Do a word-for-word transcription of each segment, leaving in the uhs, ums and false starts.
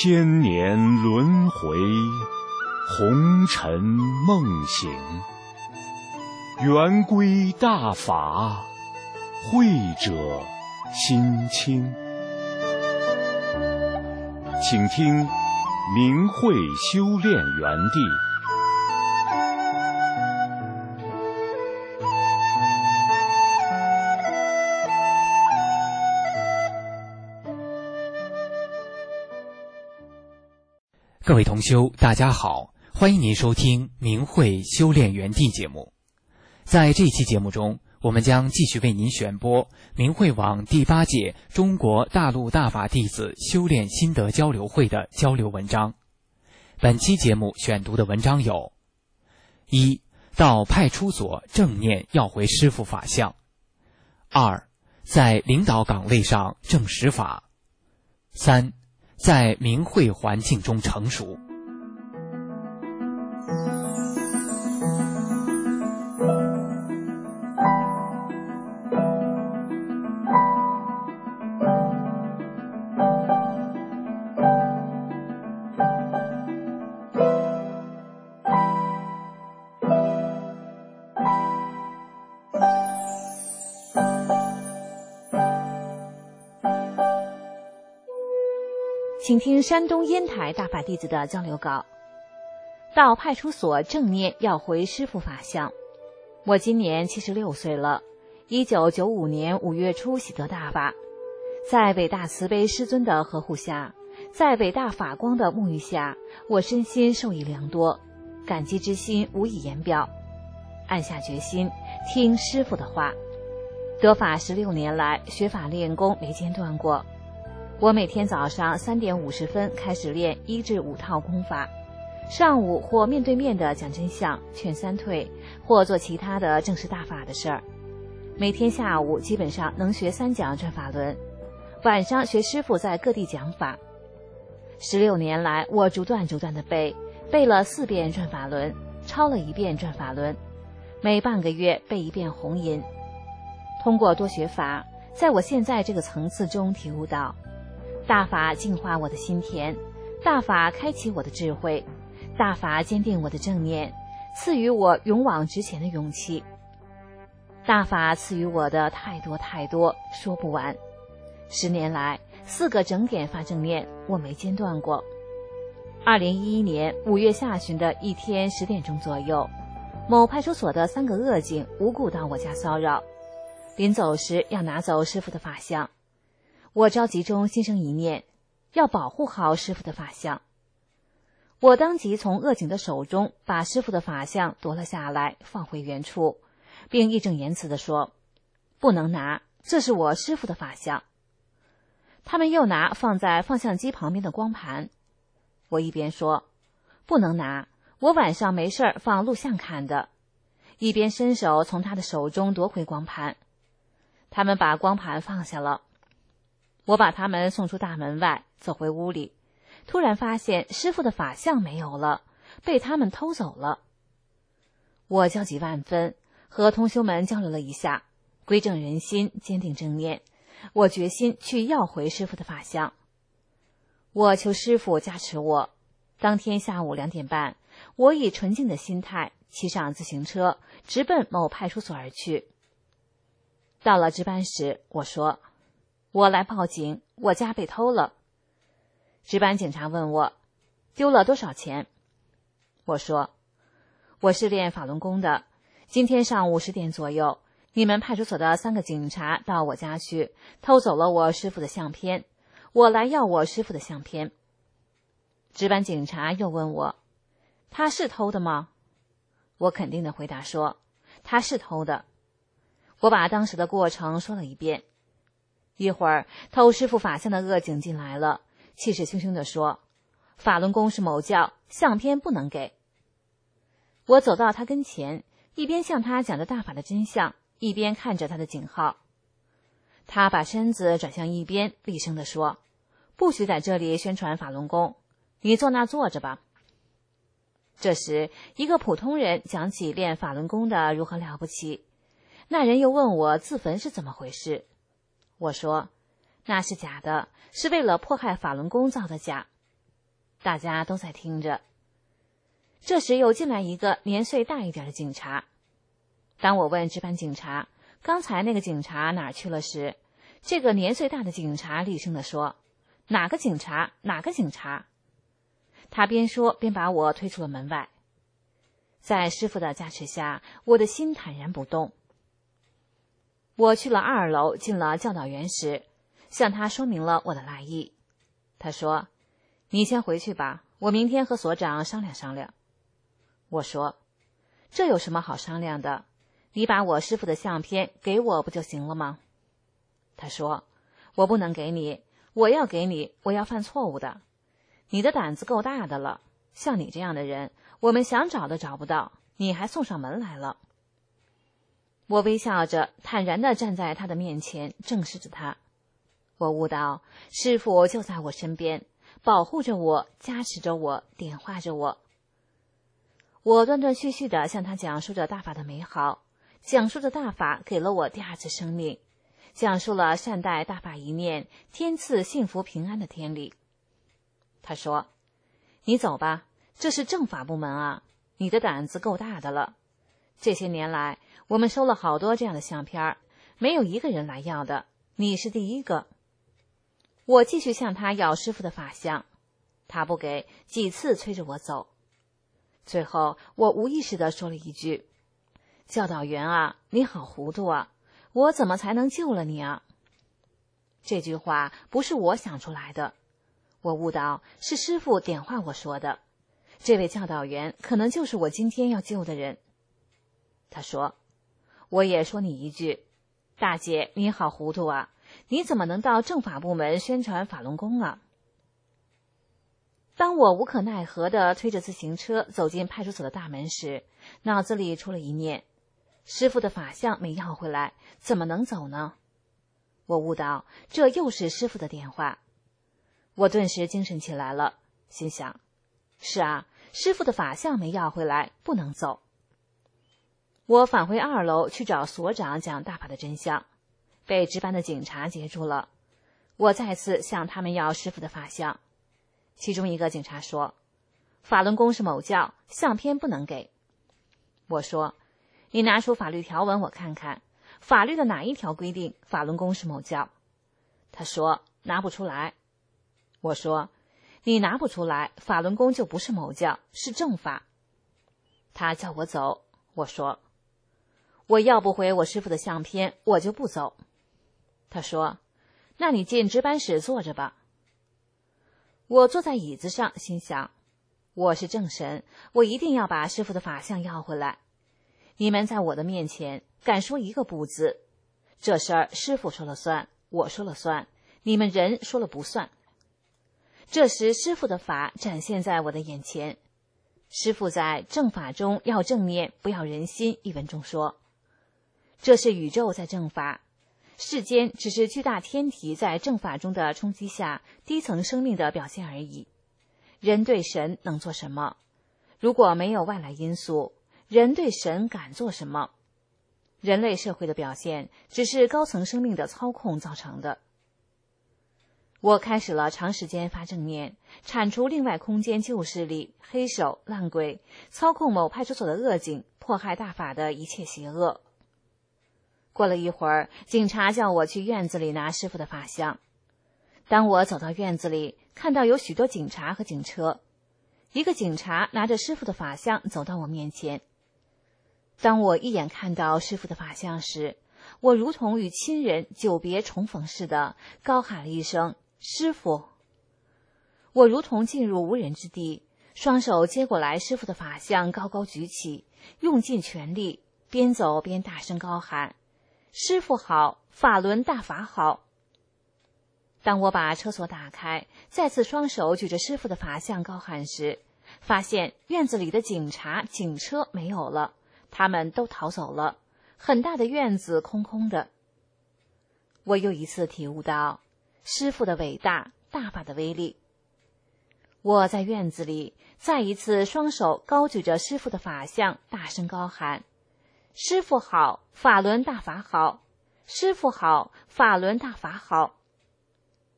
千年轮回，红尘梦醒。圆规大法，慧者心清。请听明慧修炼园地。 各位同修，大家好，欢迎您收听明慧修炼园地节目。在这期节目中，我们将继续为您选播明慧网第八届中国大陆大法弟子修炼心得交流会的交流文章。本期节目选读的文章有：一、到派出所正念要回师父法相；二、在领导岗位上正实法；三、在明慧环境中成熟。 请听山东烟台大法弟子的交流稿。到派出所正念要回师父法相。我今年七十六岁了，一九九五年五月初喜得大法，在伟大慈悲师尊的呵护下，在伟大法光的沐浴下，我身心受益良多，感激之心无以言表。暗下决心，听师父的话。得法十六年来，学法练功没间断过。我每天早上三点五十分开始练一至五套功法，上午或面对面的讲真相、劝三退，或做其他的正式大法的事儿。每天下午基本上能学三讲转法轮，晚上学师父在各地讲法。十六年来，我逐段逐段的背，背了四遍转法轮，抄了一遍转法轮，每半个月背一遍红音。通过多学法，在我现在这个层次中体悟到，大法净化我的心田，大法开启我的智慧，大法坚定我的正念，赐予我勇往直前的勇气。大法赐予我的太多太多，说不完。十年来，四个整点发正念，我没间断过。二零一一年五月下旬的一天十点钟左右，某派出所的三个恶警无故到我家骚扰，临走时要拿走师父的法相。我着急中心生一念，要保护好师父的法相。我当即从恶警的手中把师父的法相夺了下来，放回原处，并义正言辞地说：不能拿，这是我师父的法相。他们又拿放在放相机旁边的光盘，我一边说不能拿，我晚上没事放录像看的，一边伸手从他的手中夺回光盘。他们把光盘放下了。我把他们送出大门外，走回屋里，突然发现师父的法相没有了，被他们偷走了。我焦急万分，和同修们交流了一下，归正人心，坚定正念，我决心去要回师父的法相。我求师父加持我。当天下午两点半，我以纯净的心态骑上自行车，直奔某派出所而去。到了值班室，我说：我来报警，我家被偷了。值班警察问我丢了多少钱，我说我是练法轮功的，今天上午十点左右，你们派出所的三个警察到我家去，偷走了我师父的相片，我来要我师父的相片。值班警察又问我他是偷的吗？我肯定地回答说他是偷的。我把当时的过程说了一遍。一会儿，偷师父法相的恶警进来了，气势汹汹地说：法轮功是某教，相片不能给。我走到他跟前，一边向他讲着大法的真相，一边看着他的警号。他把身子转向一边，厉声地说：不许在这里宣传法轮功，你坐那坐着吧。这时，一个普通人讲起练法轮功的如何了不起，那人又问我自焚是怎么回事。我说那是假的，是为了迫害法轮功造的假。 大家都在听着。这时又进来一个年岁大一点的警察。当我问值班警察刚才那个警察哪儿去了时，这个年岁大的警察厉声地说：哪个警察？哪个警察？他边说边把我推出了门外。在师傅的加持下，我的心坦然不动。我去了二楼，进了教导员时，向他说明了我的来意。他说：你先回去吧，我明天和所长商量商量。我说：这有什么好商量的？你把我师傅的相片给我不就行了吗？他说：我不能给你，我要给你，我要犯错误的。你的胆子够大的了，像你这样的人，我们想找都找不到，你还送上门来了。我微笑着坦然地站在他的面前，正视着他。我悟到师父就在我身边，保护着我，加持着我，点化着我。我断断续续地向他讲述着大法的美好，讲述着大法给了我第二次生命，讲述了善待大法一念，天赐幸福平安的天理。他说：你走吧，这是政法部门啊，你的胆子够大的了。这些年来我们收了好多这样的相片，没有一个人来要的，你是第一个。我继续向他要师父的法相，他不给，几次催着我走。最后我无意识地说了一句：教导员啊，你好糊涂啊，我怎么才能救了你啊？这句话不是我想出来的，我悟到是师父点化我说的，这位教导员可能就是我今天要救的人。他说：我也说你一句，大姐你好糊涂啊，你怎么能到政法部门宣传法轮功啊？当我无可奈何地推着自行车走进派出所的大门时，脑子里出了一念：师父的法相没要回来，怎么能走呢？我悟到这又是师父的点化。我顿时精神起来了，心想：是啊，师父的法相没要回来，不能走。我返回二楼去找所长讲大法的真相，被值班的警察截住了。我再次向他们要师父的法相。其中一个警察说：法轮功是某教，相片不能给。我说：你拿出法律条文我看看，法律的哪一条规定法轮功是某教？他说：拿不出来。我说：你拿不出来，法轮功就不是某教，是正法。他叫我走，我说：我要不回我师父的相片，我就不走。他说：那你进值班室坐着吧。我坐在椅子上，心想：我是正神，我一定要把师父的法相要回来。你们在我的面前敢说一个不字，这事儿师父说了算，我说了算，你们人说了不算。这时师父的法展现在我的眼前。师父在正法中要正念，不要人心一文中说，这是宇宙在正法，世间只是巨大天体在正法中的冲击下低层生命的表现而已。人对神能做什么？如果没有外来因素，人对神敢做什么？人类社会的表现只是高层生命的操控造成的。我开始了长时间发正念，铲除另外空间旧势力、黑手、烂鬼，操控某派出所的恶警，迫害大法的一切邪恶。过了一会儿，警察叫我去院子里拿师父的法相。当我走到院子里，看到有许多警察和警车，一个警察拿着师父的法相走到我面前。当我一眼看到师父的法相时，我如同与亲人久别重逢似的，高喊了一声：师父！我如同进入无人之地，双手接过来师父的法相，高高举起，用尽全力，边走边大声高喊：师父好，法轮大法好。当我把车锁打开，再次双手举着师父的法相高喊时，发现院子里的警察、警车没有了，他们都逃走了，很大的院子空空的。我又一次体悟到师父的伟大，大法的威力。我在院子里再一次双手高举着师父的法相，大声高喊：师父好，法轮大法好，师父好，法轮大法好。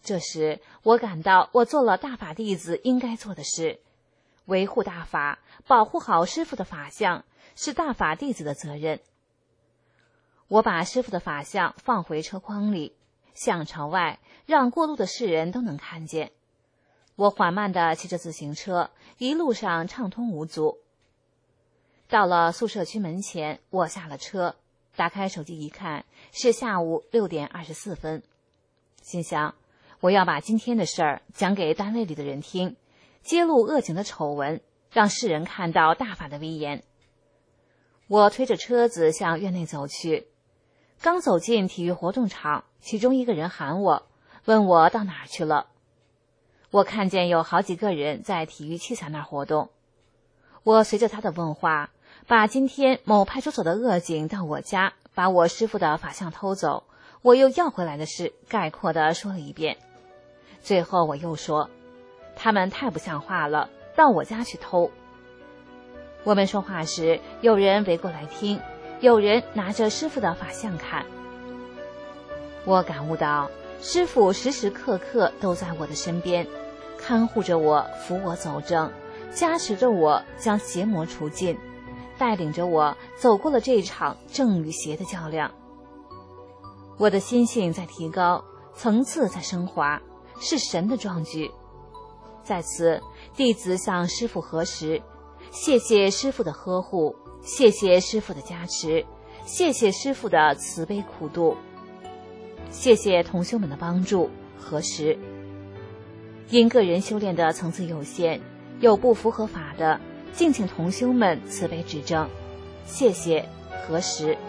这时我感到我做了大法弟子应该做的事，维护大法，保护好师父的法相，是大法弟子的责任。我把师父的法相放回车筐里，向朝外，让过路的世人都能看见。我缓慢地骑着自行车，一路上畅通无阻。到了宿舍区门前，我下了车，打开手机一看，是下午六点二十四分。心想，我要把今天的事儿讲给单位里的人听，揭露恶警的丑闻，让世人看到大法的威严。我推着车子向院内走去，刚走进体育活动场，其中一个人喊我，问我到哪儿去了。我看见有好几个人在体育器材那儿活动。我随着他的问话，把今天某派出所的恶警到我家，把我师父的法相偷走，我又要回来的事概括地说了一遍。最后我又说，他们太不像话了，到我家去偷。我们说话时，有人围过来听，有人拿着师父的法相看。我感悟到，师父时时刻刻都在我的身边，看护着我，扶我走正，加持着我将邪魔除尽，带领着我走过了这场正与邪的较量。我的心性在提高，层次在升华，是神的壮举。在此，弟子向师父核实，谢谢师父的呵护，谢谢师父的加持，谢谢师父的慈悲苦度，谢谢同修们的帮助核实。因个人修炼的层次有限，有不符合法的，敬请同修们慈悲指正，谢谢核实。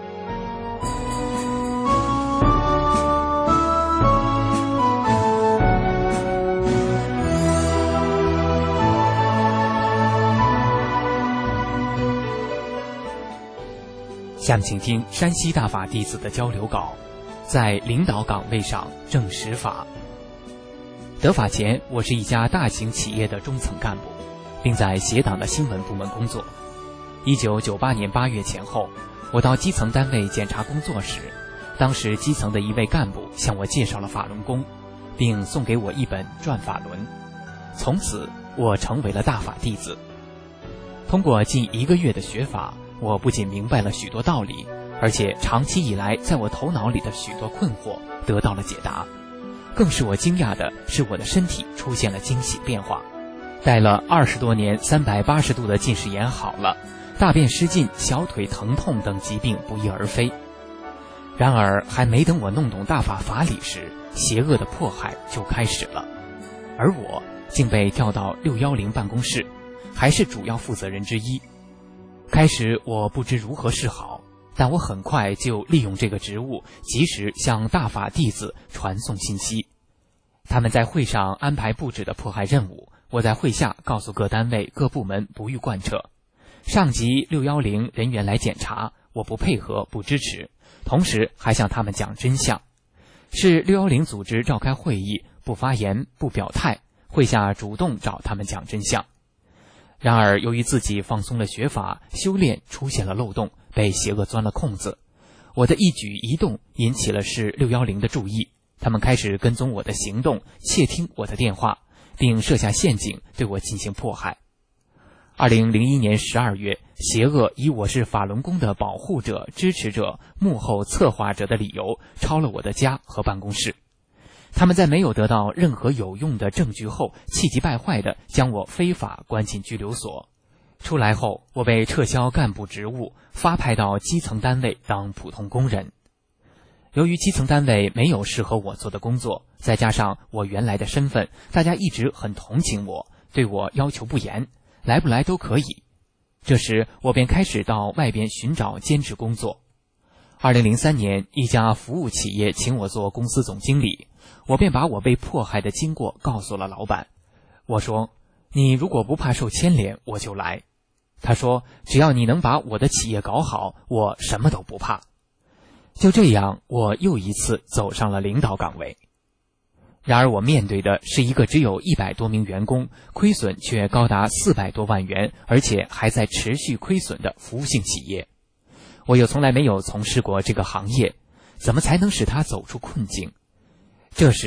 下面请听山西大法弟子的交流稿，在领导岗位上正实法。得法前，我是一家大型企业的中层干部，并在协党的新闻部门工作。一九九八年八月前后，我到基层单位检查工作时，当时基层的一位干部向我介绍了法轮功，并送给我一本《转法轮》。从此，我成为了大法弟子。通过近一个月的学法，我不仅明白了许多道理，而且长期以来在我头脑里的许多困惑得到了解答。更使我惊讶的是，我的身体出现了惊喜变化。带了二十多年三百八十度的近视眼好了，大便失禁、小腿疼痛等疾病不翼而飞。然而还没等我弄懂大法法理时，邪恶的迫害就开始了，而我竟被调到六一零办公室，还是主要负责人之一。开始我不知如何是好，但我很快就利用这个职务，及时向大法弟子传送信息。他们在会上安排布置的迫害任务，我在会下告诉各单位各部门不予贯彻。上级六一零人员来检查，我不配合不支持，同时还向他们讲真相。是六一零组织召开会议，不发言不表态，会下主动找他们讲真相。然而由于自己放松了学法，修炼出现了漏洞，被邪恶钻了空子。我的一举一动引起了市六一零的注意，他们开始跟踪我的行动，窃听我的电话，并设下陷阱对我进行迫害。二零零一年十二月，邪恶以我是法轮功的保护者、支持者、幕后策划者的理由，抄了我的家和办公室。他们在没有得到任何有用的证据后，气急败坏地将我非法关进拘留所。出来后，我被撤销干部职务，发派到基层单位当普通工人。由于基层单位没有适合我做的工作，再加上我原来的身份，大家一直很同情我，对我要求不严，来不来都可以。这时我便开始到外边寻找兼职工作。二零零三年，一家服务企业请我做公司总经理，我便把我被迫害的经过告诉了老板。我说，你如果不怕受牵连，我就来。他说，只要你能把我的企业搞好，我什么都不怕。就这样，我又一次走上了领导岗位。然而我面对的是一个只有一百多名员工，亏损却高达四百多万元，而且还在持续亏损的服务性企业。我又从来没有从事过这个行业，怎么才能使他走出困境？这时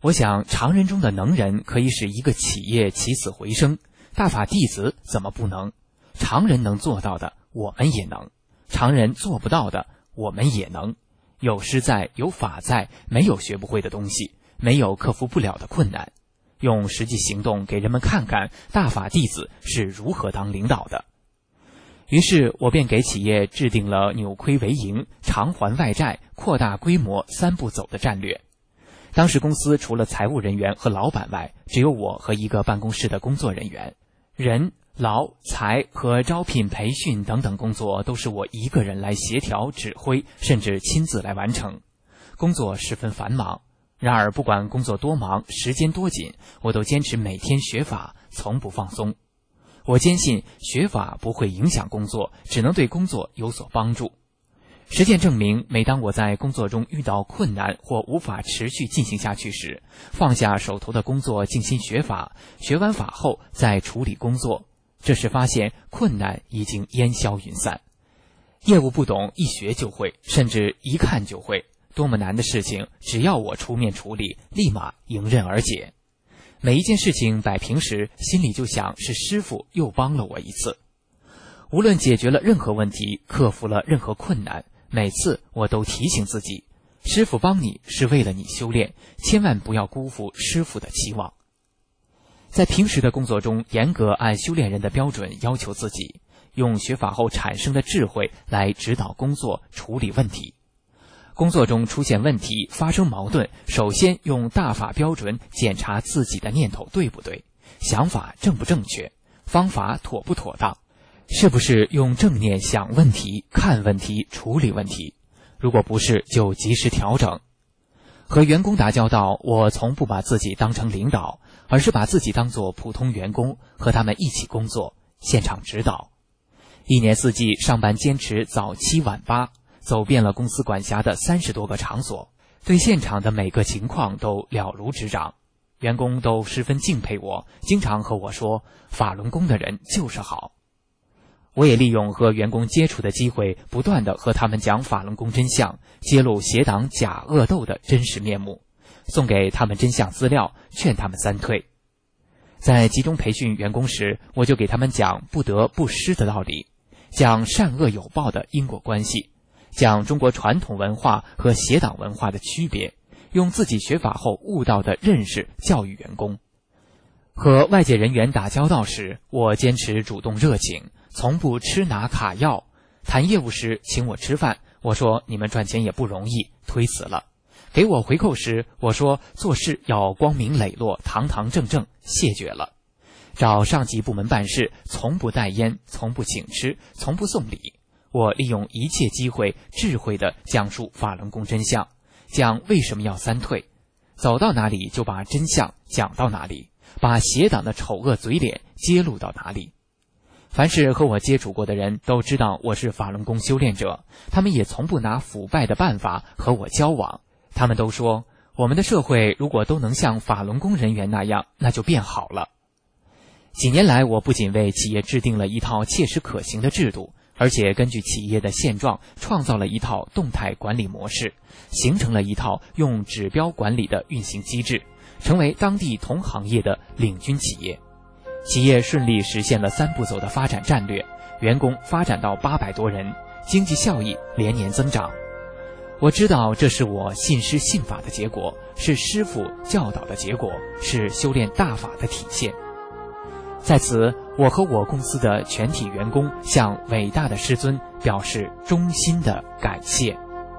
我想常人中的能人可以使一个企业起死回生，大法弟子怎么不能？常人能做到的我们也能，常人做不到的我们也能。有师在，有法在，没有学不会的东西，没有克服不了的困难。用实际行动给人们看看大法弟子是如何当领导的。于是我便给企业制定了扭亏为盈、偿还外债、扩大规模三步走的战略。当时公司除了财务人员和老板外，只有我和一个办公室的工作人员，人、劳、财和招聘、培训等等工作都是我一个人来协调、指挥，甚至亲自来完成，工作十分繁忙。然而不管工作多忙，时间多紧，我都坚持每天学法，从不放松。我坚信学法不会影响工作，只能对工作有所帮助。实践证明，每当我在工作中遇到困难或无法持续进行下去时，放下手头的工作，静心学法，学完法后再处理工作，这时发现困难已经烟消云散。业务不懂，一学就会，甚至一看就会，多么难的事情，只要我出面处理，立马迎刃而解。每一件事情摆平时，心里就想是师父又帮了我一次。无论解决了任何问题，克服了任何困难，每次我都提醒自己，师父帮你是为了你修炼，千万不要辜负师父的期望。在平时的工作中，严格按修炼人的标准要求自己，用学法后产生的智慧来指导工作，处理问题。工作中出现问题，发生矛盾，首先用大法标准检查自己的念头对不对，想法正不正确，方法妥不妥当，是不是用正念想问题、看问题、处理问题，如果不是就及时调整。和员工打交道，我从不把自己当成领导，而是把自己当作普通员工，和他们一起工作，现场指导。一年四季上班坚持早七晚八，走遍了公司管辖的三十多个场所，对现场的每个情况都了如指掌。员工都十分敬佩我，经常和我说，法轮功的人就是好。我也利用和员工接触的机会，不断地和他们讲法轮功真相，揭露邪党假恶斗的真实面目，送给他们真相资料，劝他们三退。在集中培训员工时，我就给他们讲不得不失的道理，讲善恶有报的因果关系，讲中国传统文化和邪党文化的区别，用自己学法后悟到的认识教育员工。和外界人员打交道时，我坚持主动热情，从不吃拿卡要。谈业务时请我吃饭，我说你们赚钱也不容易，推辞了。给我回扣时，我说做事要光明磊落，堂堂正正，谢绝了。找上级部门办事，从不带烟，从不请吃，从不送礼。我利用一切机会，智慧地讲述法轮功真相，讲为什么要三退，走到哪里就把真相讲到哪里，把邪党的丑恶嘴脸揭露到哪里。凡是和我接触过的人都知道我是法轮功修炼者，他们也从不拿腐败的办法和我交往。他们都说，我们的社会如果都能像法轮功人员那样，那就变好了。几年来，我不仅为企业制定了一套切实可行的制度，而且根据企业的现状创造了一套动态管理模式，形成了一套用指标管理的运行机制，成为当地同行业的领军企业。企业顺利实现了三步走的发展战略，员工发展到八百多人，经济效益连年增长。我知道这是我信师信法的结果，是师父教导的结果，是修炼大法的体现。在此，我和我公司的全体员工向伟大的师尊表示衷心的感谢。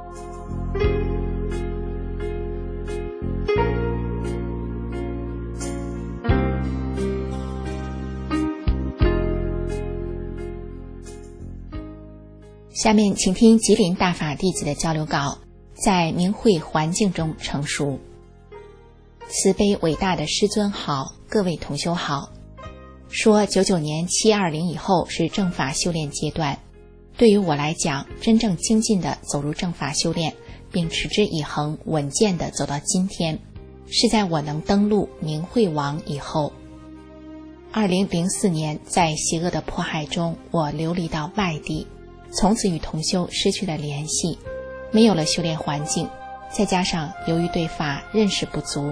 下面请听吉林大法弟子的交流稿，在明慧环境中成熟。慈悲伟大的师尊好，各位同修好。说九九年七二零以后是正法修炼阶段，对于我来讲，真正精进地走入正法修炼，并持之以恒稳健地走到今天，是在我能登陆明慧网以后。二零零四年，在邪恶的迫害中，我流离到外地，从此与同修失去了联系，没有了修炼环境，再加上由于对法认识不足，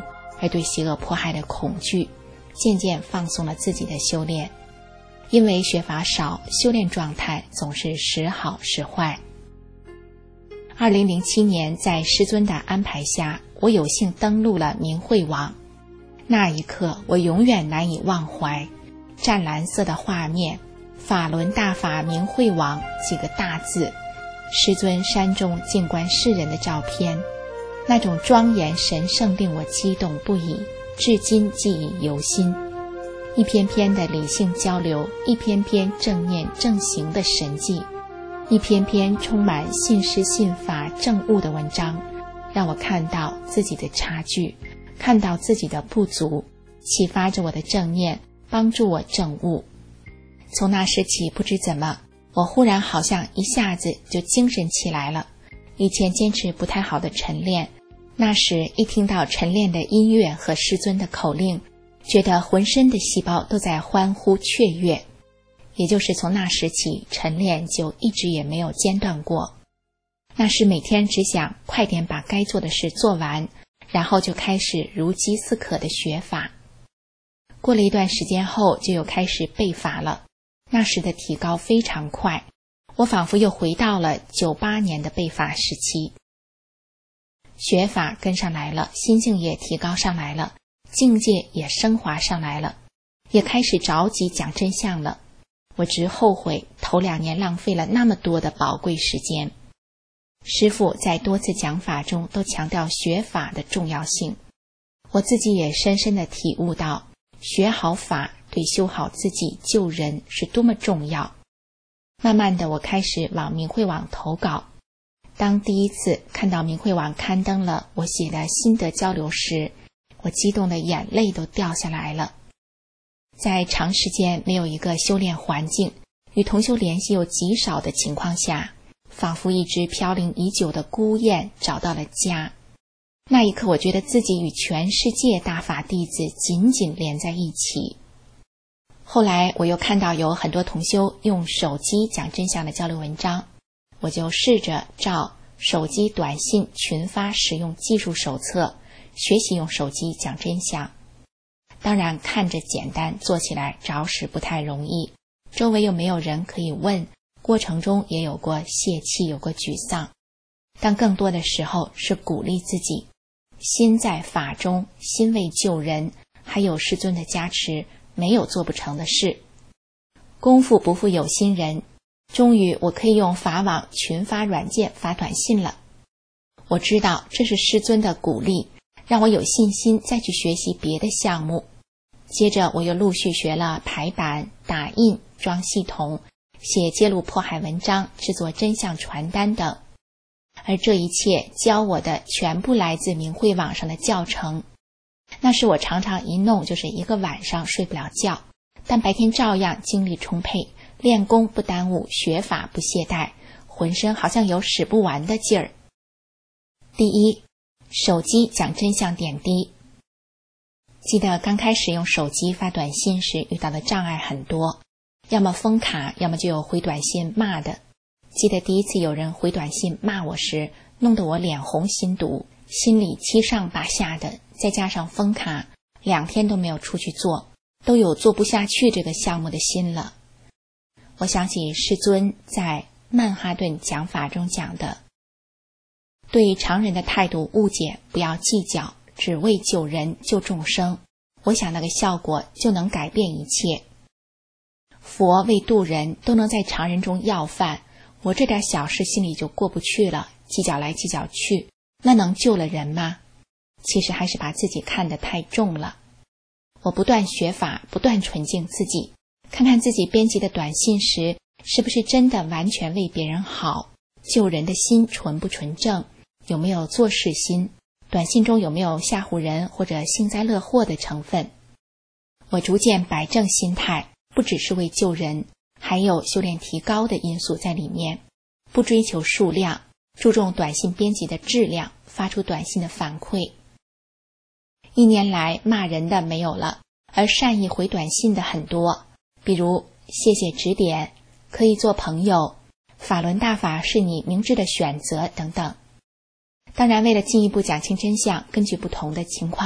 而对邪恶迫害的恐惧，渐渐放松了自己的修炼。因为学法少，修炼状态总是时好时坏。二零零七年，在师尊的安排下，我有幸登录了明慧网。那一刻，我永远难以忘怀。湛蓝色的画面，法轮大法明慧网几个大字，师尊山中静观世人的照片，那种庄严神圣令我激动不已，至今记忆犹新。一篇篇的理性交流，一篇篇正念正行的神迹，一篇篇充满信师信法正悟的文章，让我看到自己的差距，看到自己的不足，启发着我的正念，帮助我正悟。从那时起，不知怎么，我忽然好像一下子就精神起来了。以前坚持不太好的晨练，那时一听到晨练的音乐和师尊的口令，觉得浑身的细胞都在欢呼雀跃。也就是从那时起，晨练就一直也没有间断过。那时每天只想快点把该做的事做完，然后就开始如饥似渴的学法。过了一段时间后，就又开始背法了。那时的提高非常快，我仿佛又回到了九八年的背法时期。学法跟上来了，心境也提高上来了，境界也升华上来了，也开始着急讲真相了。我直后悔头两年浪费了那么多的宝贵时间。师父在多次讲法中都强调学法的重要性，我自己也深深地体悟到，学好法对修好自己救人是多么重要。慢慢的，我开始往明慧网投稿。当第一次看到明慧网刊登了我写的心得交流时，我激动的眼泪都掉下来了。在长时间没有一个修炼环境，与同修联系又极少的情况下，仿佛一只飘零已久的孤雁找到了家。那一刻，我觉得自己与全世界大法弟子紧紧连在一起。后来我又看到有很多同修用手机讲真相的交流文章，我就试着照手机短信群发使用技术手册学习用手机讲真相。当然看着简单，做起来着实不太容易，周围又没有人可以问，过程中也有过泄气，有过沮丧，但更多的时候是鼓励自己，心在法中，心为救人，还有师尊的加持，没有做不成的事。功夫不负有心人，终于我可以用法网群发软件发短信了。我知道这是师尊的鼓励，让我有信心再去学习别的项目。接着我又陆续学了排版、打印、装系统、写揭露迫害文章、制作真相传单等。而这一切教我的全部来自明慧网上的教程。那时我常常一弄就是一个晚上睡不了觉，但白天照样精力充沛，练功不耽误，学法不懈怠，浑身好像有使不完的劲儿。第一，手机讲真相点滴。记得刚开始用手机发短信时遇到的障碍很多，要么封卡，要么就有回短信骂的。记得第一次有人回短信骂我时，弄得我脸红心堵，心里七上八下的，再加上封卡，两天都没有出去做，都有做不下去这个项目的心了。我想起师尊在曼哈顿讲法中讲的，对常人的态度误解，不要计较，只为救人救众生，我想那个效果就能改变一切。佛为度人，都能在常人中要饭，我这点小事心里就过不去了，计较来计较去，那能救了人吗？其实还是把自己看得太重了。我不断学法，不断纯净自己，看看自己编辑的短信时，是不是真的完全为别人好，救人的心纯不纯正，有没有做事心，短信中有没有吓唬人或者幸灾乐祸的成分。我逐渐摆正心态，不只是为救人，还有修炼提高的因素在里面，不追求数量，注重短信编辑的质量，发出短信的反馈。一年来骂人的没有了，而善意回短信的很多，比如谢谢指点，可以做朋友，法轮大法是你明智的选择等等。当然为了进一步讲清真相，根据不同的情况，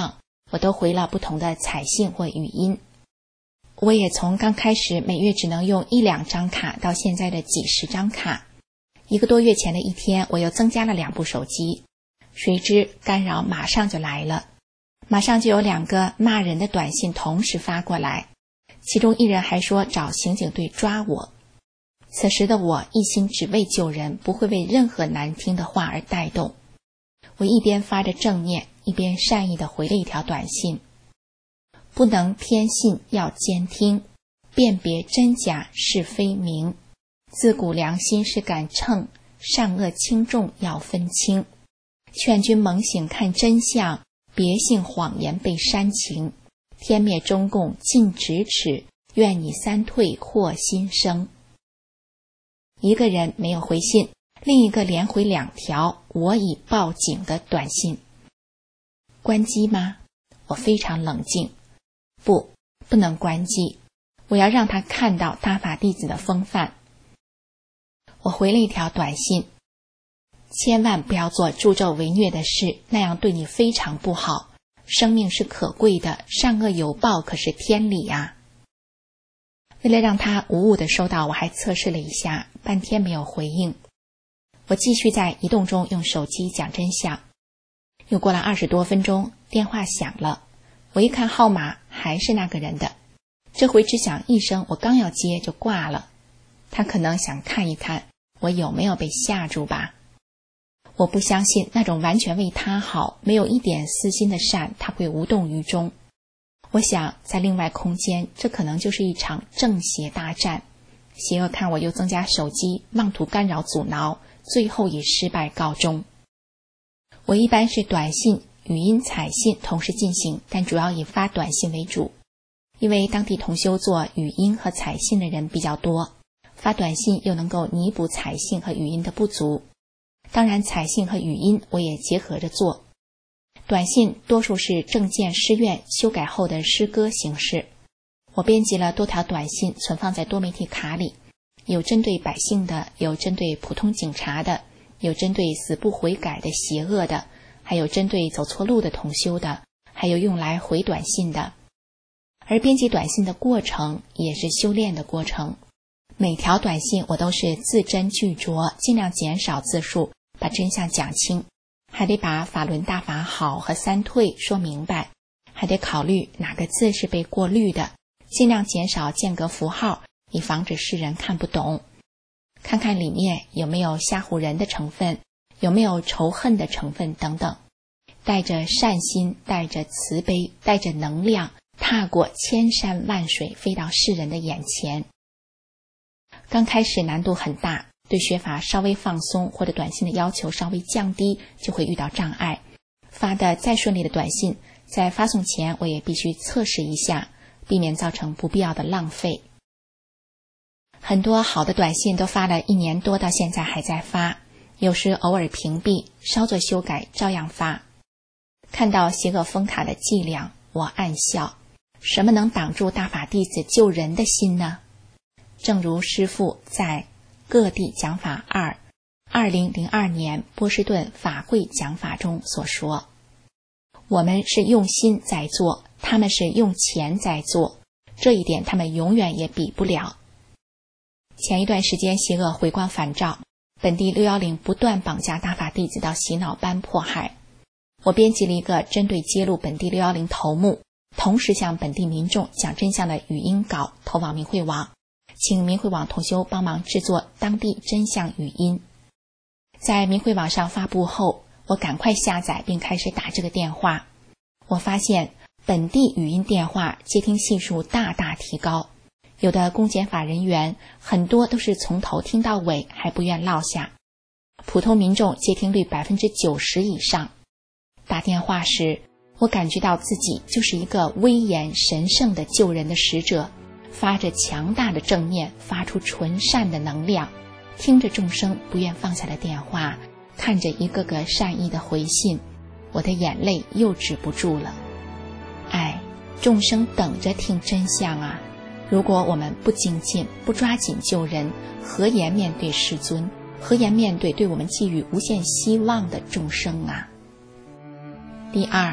我都回了不同的彩信或语音。我也从刚开始每月只能用一两张卡，到现在的几十张卡。一个多月前的一天，我又增加了两部手机，谁知干扰马上就来了，马上就有两个骂人的短信同时发过来，其中一人还说找刑警队抓我。此时的我一心只为救人，不会为任何难听的话而带动。我一边发着正念，一边善意地回了一条短信：不能偏信，要监听，辨别真假是非明，自古良心是杆秤，善恶轻重要分清，劝君猛醒看真相，别信谎言被煽情，天灭中共尽咫尺，愿你三退或新生。一个人没有回信，另一个连回两条我已报警的短信。关机吗？我非常冷静，不，不能关机，我要让他看到大法弟子的风范。我回了一条短信：千万不要做助纣为虐的事，那样对你非常不好，生命是可贵的，善恶有报可是天理啊。为了让他无误地收到，我还测试了一下，半天没有回应。我继续在移动中用手机讲真相。又过了二十多分钟，电话响了，我一看号码，还是那个人的，这回只响一声，我刚要接就挂了。他可能想看一看我有没有被吓住吧。我不相信那种完全为他好，没有一点私心的善，他会无动于衷。我想在另外空间，这可能就是一场正邪大战。邪恶看我又增加手机，妄图干扰阻挠，最后以失败告终。我一般是短信、语音、彩信同时进行，但主要以发短信为主，因为当地同修做语音和彩信的人比较多，发短信又能够弥补彩信和语音的不足。当然彩信和语音我也结合着做。短信多数是正见诗愿修改后的诗歌形式，我编辑了多条短信存放在多媒体卡里，有针对百姓的，有针对普通警察的，有针对死不悔改的邪恶的，还有针对走错路的同修的，还有用来回短信的。而编辑短信的过程也是修炼的过程，每条短信我都是字斟句酌，尽量减少字数，把真相讲清，还得把法轮大法好和三退说明白，还得考虑哪个字是被过滤的，尽量减少间隔符号，以防止世人看不懂。看看里面有没有吓唬人的成分，有没有仇恨的成分等等，带着善心，带着慈悲，带着能量，踏过千山万水，飞到世人的眼前。刚开始难度很大，对学法稍微放松或者短信的要求稍微降低，就会遇到障碍。发的再顺利的短信，在发送前我也必须测试一下，避免造成不必要的浪费。很多好的短信都发了一年多，到现在还在发，有时偶尔屏蔽，稍作修改照样发。看到邪恶封卡的伎俩，我暗笑，什么能挡住大法弟子救人的心呢？正如师父在各地讲法二二零零二年波士顿法会讲法中所说，我们是用心在做，他们是用钱在做，这一点他们永远也比不了。前一段时间邪恶回光返照，本地六一零不断绑架大法弟子到洗脑班迫害。我编辑了一个针对揭露本地六一零头目，同时向本地民众讲真相的语音稿投往明慧网，请明慧网同修帮忙制作当地真相语音。在明慧网上发布后，我赶快下载并开始打这个电话。我发现本地语音电话接听系数大大提高，有的公检法人员很多都是从头听到尾还不愿落下，普通民众接听率 百分之九十 以上。打电话时，我感觉到自己就是一个威严神圣的救人的使者，发着强大的正念，发出纯善的能量，听着众生不愿放下的电话，看着一个个善意的回信，我的眼泪又止不住了。哎，众生等着听真相啊！如果我们不精进，不抓紧救人，何言面对世尊？何言面对对我们寄予无限希望的众生啊？第二，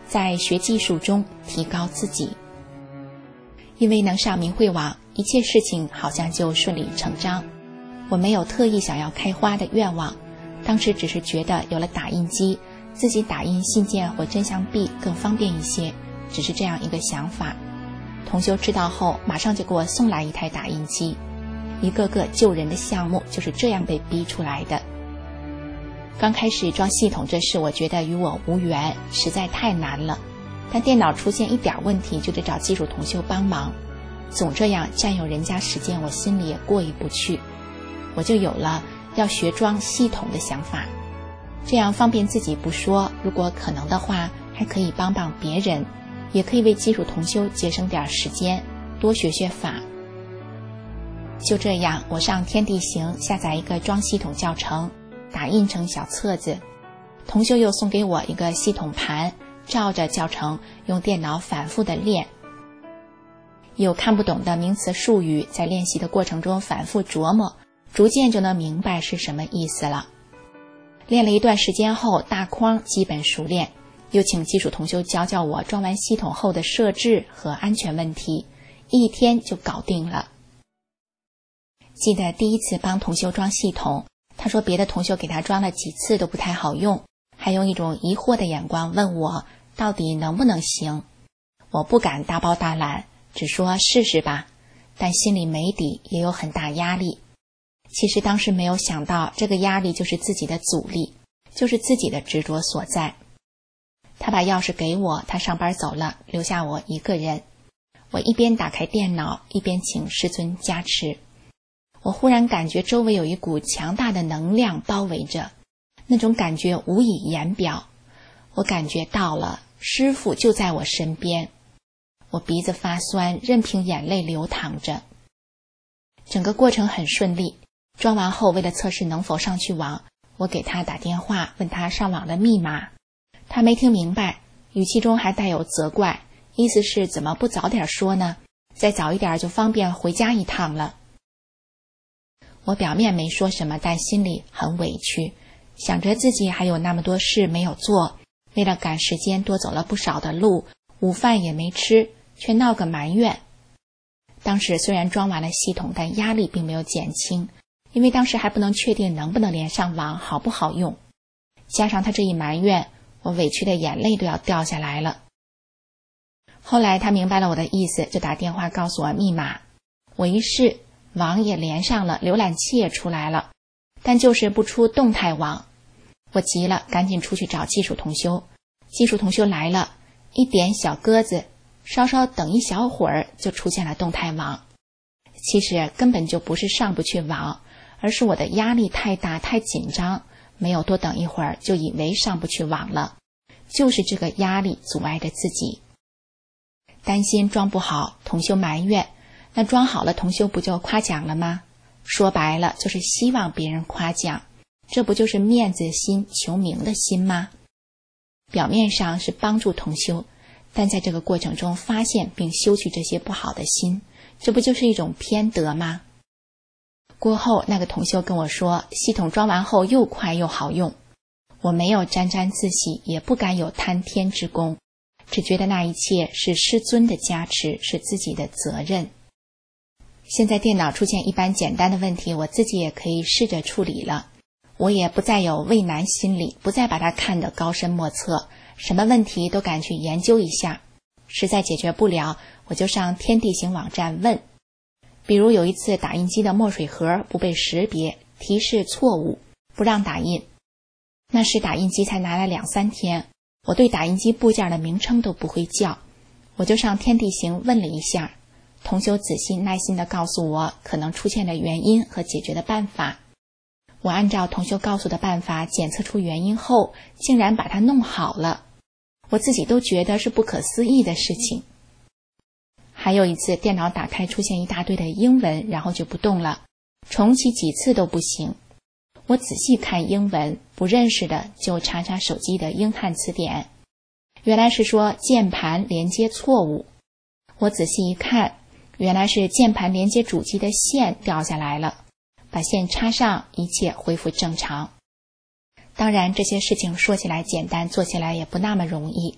在学技术中提高自己。因为能上明慧网，一切事情好像就顺理成章。我没有特意想要开花的愿望，当时只是觉得有了打印机，自己打印信件或真相币更方便一些，只是这样一个想法。同修知道后，马上就给我送来一台打印机。一个个救人的项目就是这样被逼出来的。刚开始装系统这事，我觉得与我无缘，实在太难了。但电脑出现一点问题就得找技术同修帮忙，总这样占用人家时间，我心里也过意不去。我就有了要学装系统的想法，这样方便自己不说，如果可能的话还可以帮帮别人，也可以为技术同修节省点时间，多学学法。就这样，我上天地行下载一个装系统教程，打印成小册子。同修又送给我一个系统盘，照着教程用电脑反复的练。有看不懂的名词术语，在练习的过程中反复琢磨，逐渐就能明白是什么意思了。练了一段时间后，大框基本熟练，又请技术同修教教我装完系统后的设置和安全问题，一天就搞定了。记得第一次帮同修装系统，他说别的同修给他装了几次都不太好用，还用一种疑惑的眼光问我到底能不能行。我不敢大包大揽，只说试试吧，但心里没底，也有很大压力。其实当时没有想到，这个压力就是自己的阻力，就是自己的执着所在。他把钥匙给我，他上班走了，留下我一个人。我一边打开电脑，一边请师尊加持。我忽然感觉周围有一股强大的能量包围着，那种感觉无以言表。我感觉到了，师父就在我身边。我鼻子发酸，任凭眼泪流淌着。整个过程很顺利。装完后，为了测试能否上去网，我给他打电话，问他上网的密码。他没听明白，语气中还带有责怪，意思是怎么不早点说呢？再早一点就方便回家一趟了。我表面没说什么，但心里很委屈，想着自己还有那么多事没有做，为了赶时间多走了不少的路，午饭也没吃，却闹个埋怨。当时虽然装完了系统，但压力并没有减轻，因为当时还不能确定能不能连上网，好不好用。加上他这一埋怨，我委屈的眼泪都要掉下来了。后来他明白了我的意思，就打电话告诉我密码。我一试，网也连上了，浏览器也出来了，但就是不出动态网。我急了，赶紧出去找技术同修。技术同修来了，一点小鸽子，稍稍等一小会儿就出现了动态网。其实根本就不是上不去网，而是我的压力太大太紧张，没有多等一会儿就以为上不去网了，就是这个压力阻碍着自己。担心装不好，同修埋怨，那装好了同修不就夸奖了吗？说白了就是希望别人夸奖，这不就是面子心求名的心吗？表面上是帮助同修，但在这个过程中发现并修去这些不好的心，这不就是一种偏德吗？过后那个同修跟我说，系统装完后又快又好用。我没有沾沾自喜，也不敢有贪天之功，只觉得那一切是师尊的加持，是自己的责任。现在电脑出现一般简单的问题，我自己也可以试着处理了。我也不再有畏难心理，不再把它看得高深莫测，什么问题都敢去研究一下。实在解决不了，我就上天地行网站问。比如有一次打印机的墨水盒不被识别，提示错误，不让打印。那时打印机才拿了两三天，我对打印机部件的名称都不会叫，我就上天地行问了一下。同修仔细耐心地告诉我可能出现的原因和解决的办法。我按照同修告诉的办法检测出原因后，竟然把它弄好了，我自己都觉得是不可思议的事情。还有一次电脑打开出现一大堆的英文，然后就不动了，重启几次都不行。我仔细看英文，不认识的就查查手机的英汉词典，原来是说键盘连接错误。我仔细一看，原来是键盘连接主机的线掉下来了，把线插上，一切恢复正常。当然这些事情说起来简单，做起来也不那么容易。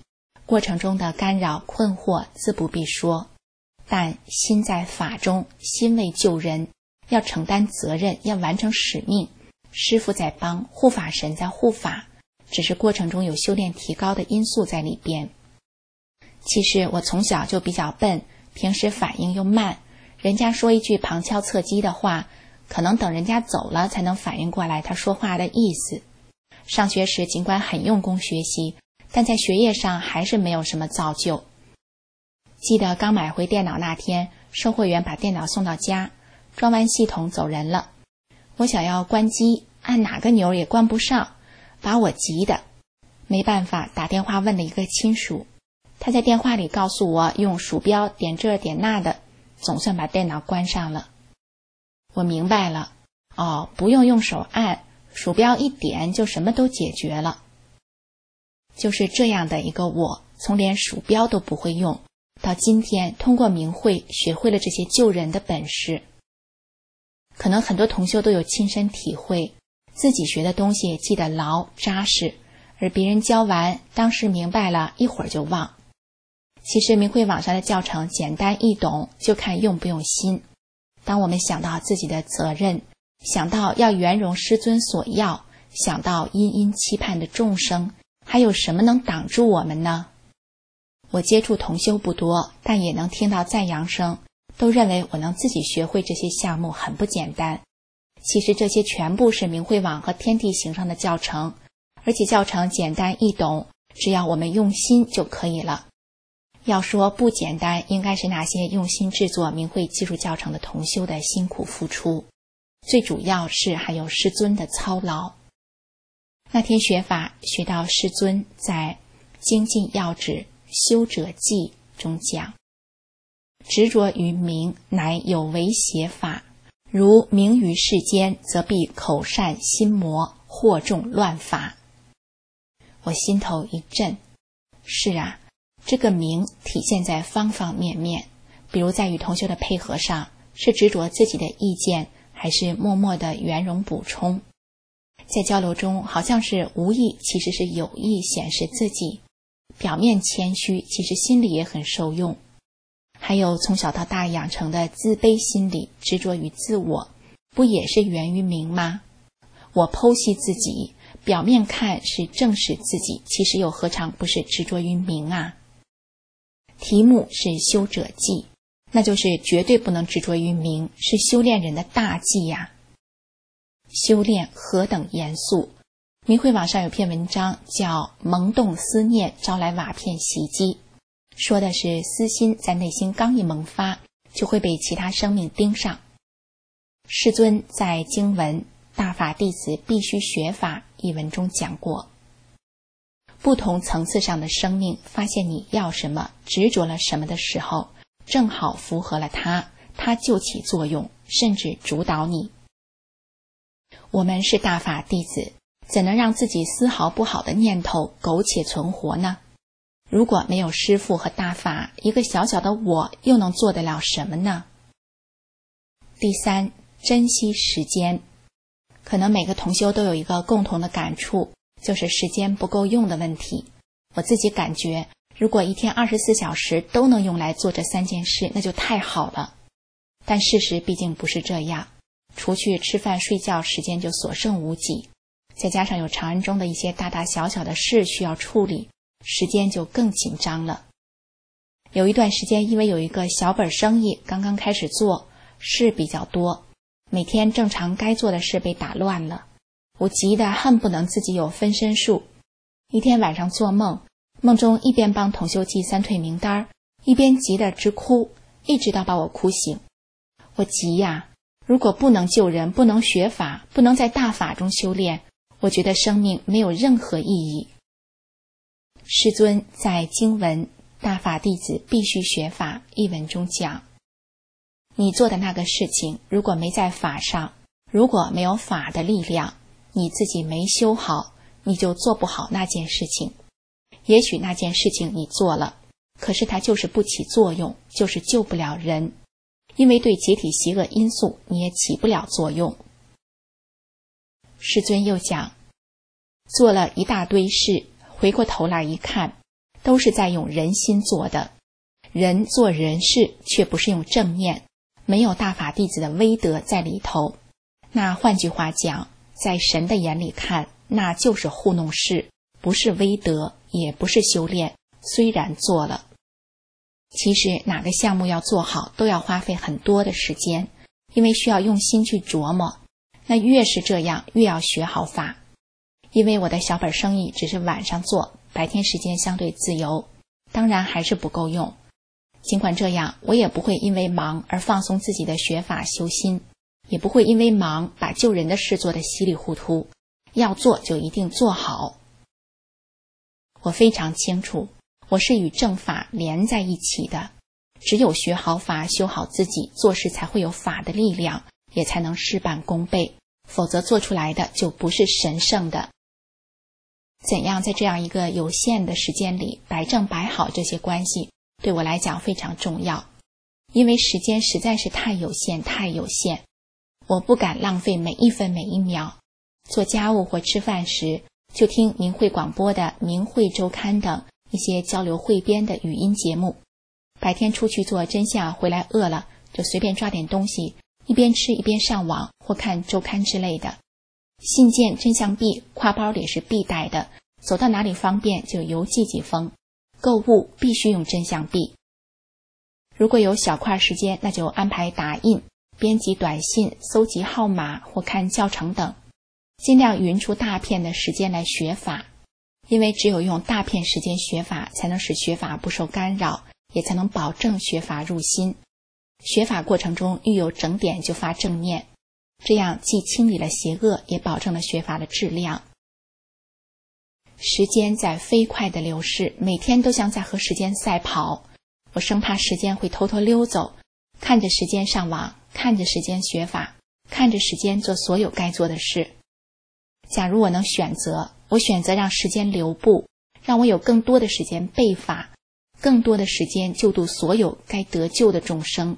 过程中的干扰困惑自不必说，但心在法中，心为救人，要承担责任，要完成使命。师父在帮，护法神在护法，只是过程中有修炼提高的因素在里边。其实我从小就比较笨，平时反应又慢，人家说一句旁敲侧击的话，可能等人家走了才能反应过来他说话的意思。上学时尽管很用功学习，但在学业上还是没有什么造就。记得刚买回电脑那天，售货员把电脑送到家，装完系统走人了。我想要关机，按哪个钮也关不上，把我急的。没办法，打电话问了一个亲属，他在电话里告诉我用鼠标点这点那的，总算把电脑关上了。我明白了，哦，不用用手按，鼠标一点就什么都解决了。就是这样的一个我，从连鼠标都不会用，到今天通过明慧学会了这些救人的本事。可能很多同修都有亲身体会，自己学的东西记得牢扎实，而别人教完当时明白了，一会儿就忘。其实明慧网上的教程简单易懂，就看用不用心。当我们想到自己的责任，想到要圆融师尊所要，想到殷殷期盼的众生，还有什么能挡住我们呢？我接触同修不多，但也能听到赞扬声，都认为我能自己学会这些项目很不简单。其实这些全部是明慧网和天地行上的教程，而且教程简单易懂，只要我们用心就可以了。要说不简单，应该是那些用心制作明慧技术教程的同修的辛苦付出，最主要是还有师尊的操劳。那天学法学到师尊在精进要旨修者记中讲，执着于名乃有为邪法，如名于世间，则必口善心魔，惑众乱法。我心头一震，是啊，这个名体现在方方面面，比如在与同修的配合上，是执着自己的意见，还是默默的圆融补充。在交流中好像是无意，其实是有意显示自己，表面谦虚，其实心里也很受用。还有从小到大养成的自卑心理，执着于自我，不也是源于名吗？我剖析自己，表面看是正视自己，其实又何尝不是执着于名啊？题目是修者记，那就是绝对不能执着于名，是修炼人的大忌呀。修炼何等严肃！明慧网上有篇文章叫萌动思念招来瓦片袭击，说的是私心在内心刚一萌发，就会被其他生命盯上。世尊在经文大法弟子必须学法一文中讲过，不同层次上的生命发现你要什么，执着了什么的时候，正好符合了它，它就起作用，甚至主导你。我们是大法弟子，怎能让自己丝毫不好的念头苟且存活呢？如果没有师父和大法，一个小小的我又能做得了什么呢？第三，珍惜时间。可能每个同修都有一个共同的感触，就是时间不够用的问题。我自己感觉，如果一天二十四小时都能用来做这三件事，那就太好了。但事实毕竟不是这样，除去吃饭睡觉，时间就所剩无几，再加上有长安中的一些大大小小的事需要处理，时间就更紧张了。有一段时间，因为有一个小本生意刚刚开始做，事比较多，每天正常该做的事被打乱了，我急得恨不能自己有分身术。一天晚上做梦，梦中一边帮同修记三退名单，一边急得直哭，一直到把我哭醒。我急呀，如果不能救人，不能学法，不能在大法中修炼，我觉得生命没有任何意义。师尊在经文大法弟子必须学法一文中讲，你做的那个事情，如果没在法上，如果没有法的力量，你自己没修好，你就做不好那件事情。也许那件事情你做了，可是它就是不起作用，就是救不了人，因为对解体邪恶因素你也起不了作用。师尊又讲，做了一大堆事，回过头来一看， 都是在用人心做的。人做人事却不是用正念，没有大法弟子的威德在里头。那换句话讲，在神的眼里看，那就是糊弄事，不是威德，也不是修炼，虽然做了。其实哪个项目要做好，都要花费很多的时间，因为需要用心去琢磨。那越是这样，越要学好法。因为我的小本生意只是晚上做，白天时间相对自由，当然还是不够用。尽管这样，我也不会因为忙而放松自己的学法修心，也不会因为忙把救人的事做得稀里糊涂，要做就一定做好。我非常清楚，我是与正法连在一起的，只有学好法，修好自己，做事才会有法的力量，也才能事半功倍，否则做出来的就不是神圣的。怎样在这样一个有限的时间里摆正摆好这些关系，对我来讲非常重要，因为时间实在是太有限太有限，我不敢浪费每一分每一秒。做家务或吃饭时，就听明慧广播的明慧周刊等一些交流汇编的语音节目。白天出去做真相，回来饿了就随便抓点东西，一边吃一边上网或看周刊之类的。信件、真相币、挎包里是必带的，走到哪里方便就邮寄几封。购物必须用真相币。如果有小块时间，那就安排打印、编辑短信、搜集号码或看教程等，尽量匀出大片的时间来学法。因为只有用大片时间学法，才能使学法不受干扰，也才能保证学法入心。学法过程中遇有整点就发正念，这样既清理了邪恶，也保证了学法的质量。时间在飞快的流逝，每天都像在和时间赛跑，我生怕时间会偷偷溜走，看着时间上网，看着时间学法，看着时间做所有该做的事。假如我能选择，我选择让时间留步，让我有更多的时间背法，更多的时间救度所有该得救的众生。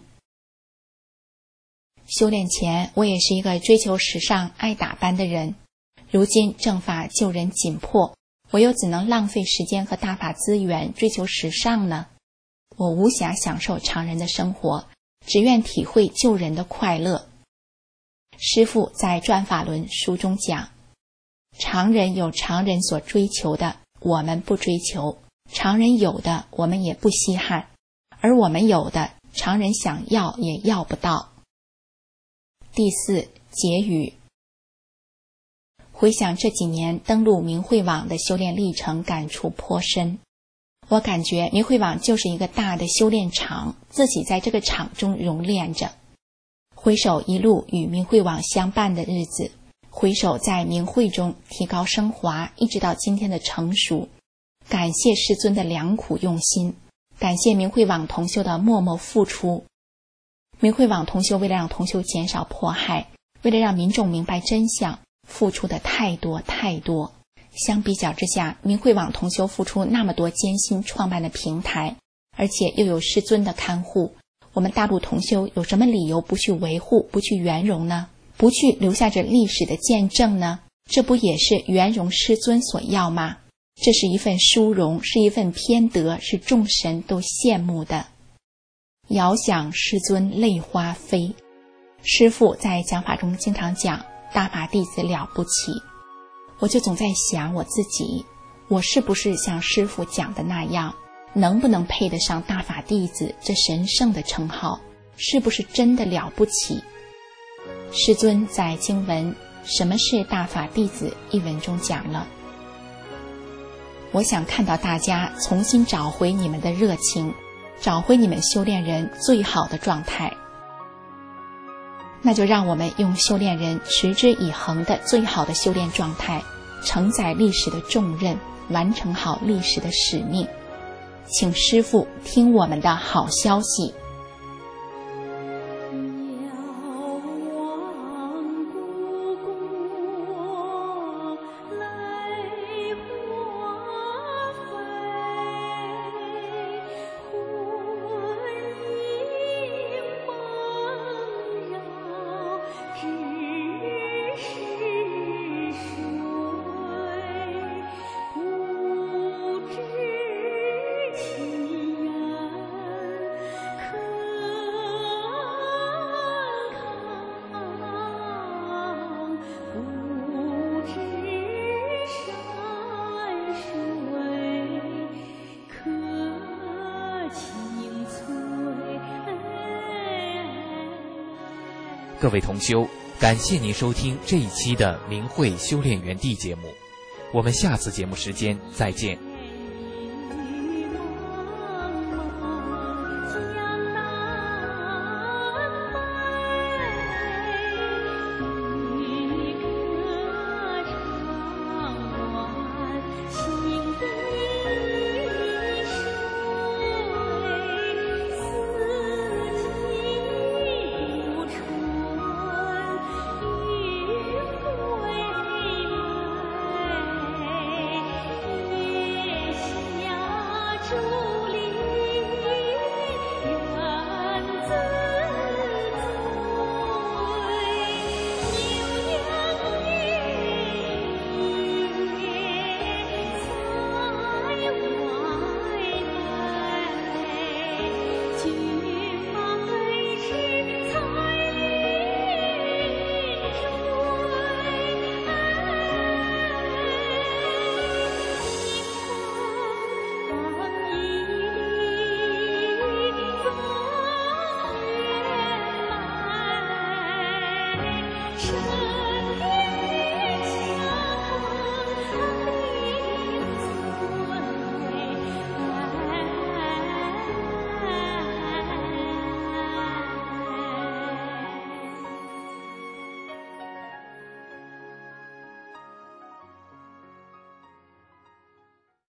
修炼前，我也是一个追求时尚、爱打扮的人。如今正法救人紧迫，我又怎能浪费时间和大法资源追求时尚呢？我无暇享受常人的生活，只愿体会救人的快乐。师父在《转法轮》书中讲，常人有常人所追求的，我们不追求；常人有的，我们也不稀罕；而我们有的，常人想要也要不到。第四，结语。回想这几年登录明慧网的修炼历程，感触颇深。我感觉明慧网就是一个大的修炼场，自己在这个场中熔炼着。回首一路与明慧网相伴的日子，回首在明慧中提高升华，一直到今天的成熟，感谢师尊的良苦用心，感谢明慧网同修的默默付出。明慧网同修为了让同修减少迫害，为了让民众明白真相，付出的太多太多。相比较之下，明慧网同修付出那么多艰辛创办的平台，而且又有师尊的看护，我们大陆同修有什么理由不去维护，不去圆融呢？不去留下这历史的见证呢？这不也是圆融师尊所要吗？这是一份殊荣，是一份偏德，是众神都羡慕的。遥想师尊泪花飞。师父在讲法中经常讲大法弟子了不起，我就总在想我自己，我是不是像师父讲的那样，能不能配得上大法弟子这神圣的称号？是不是真的了不起？师尊在经文《什么是大法弟子》一文中讲了，我想看到大家重新找回你们的热情，找回你们修炼人最好的状态。那就让我们用修炼人持之以恒的最好的修炼状态，承载历史的重任，完成好历史的使命。请师父听我们的好消息。 知各位同修，感谢您收听这一期的明慧修炼园地节目，我们下次节目时间再见。 生